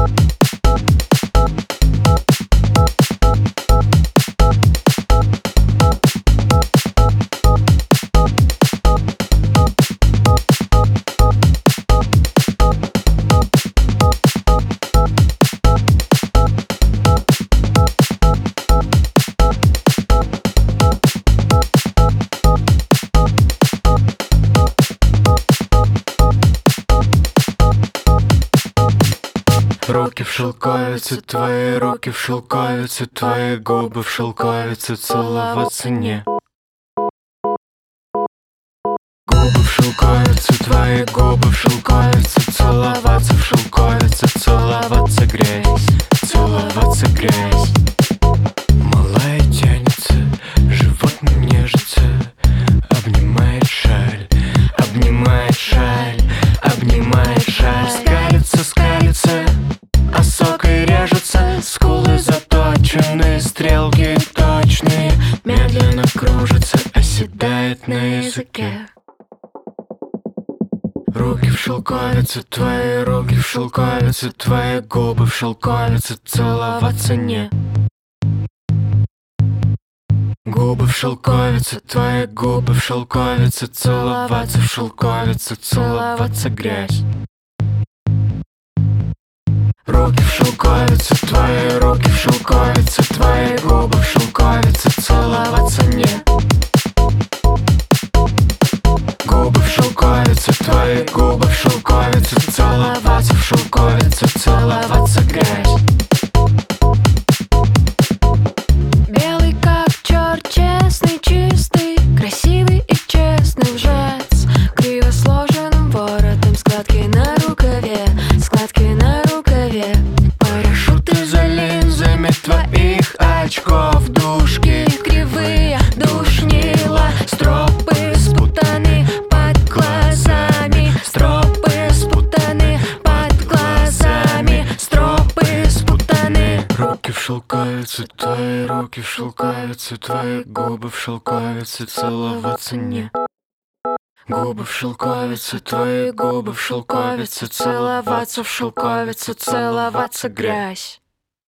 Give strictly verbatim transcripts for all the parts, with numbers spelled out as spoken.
Руки в шелковице, твои руки в шелковице, твои губы в шелковице, целоваться не. Губы в шелковице, твои губы в шелковице, целоваться в шелковице, целоваться грязь, целоваться грязь. Малая тянется, животным нежится, обнимает шаль, обнимает шаль, обнимает шаль. Скалится, скалится, а сокой режется, скулы заточены, стрелки точные, медленно кружится, оседает на языке. Руки в шелковице, твои руки в шелковице, твои губы в шелковице, целоваться не. Губы в шелковице, твои губы в шелковице, целоваться в шелковице, целоваться грязь. Руки в шелковице, твои руки в шелковице, твои губы в шелковице, целоваться не. Губы в шелковице, твои губы в шелковице, целоваться в шелковице, целоваться грязь. Белый как черт, честный, чистый, красивый и честный лжец, криво сложенным воротом, складки на рукаве, складки на рукаве. Парашюты за линзами твоих очков, дужки Кривые душнила, стропы спутаны под глазами, стропы спутаны под глазами, стропы спутаны. Руки в шелковице, твои руки в шелковице, твои губы в шелковице, целоваться не. Губы в шелковице, твои губы в шелковице, целоваться в шелковице, целоваться грязь.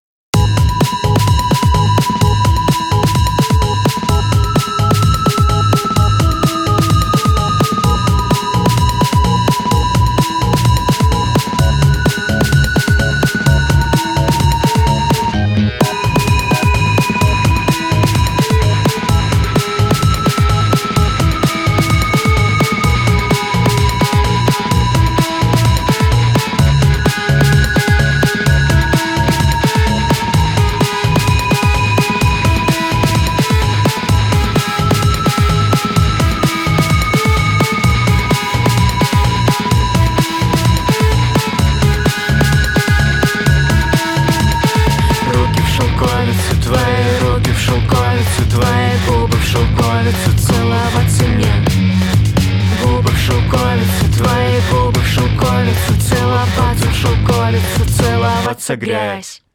Твои руки в шелковице, твои губы в шелковице, целоваться не. Губы в шелковице, твои губы в шелковице, целоваться в шелковице, целоваться грязь.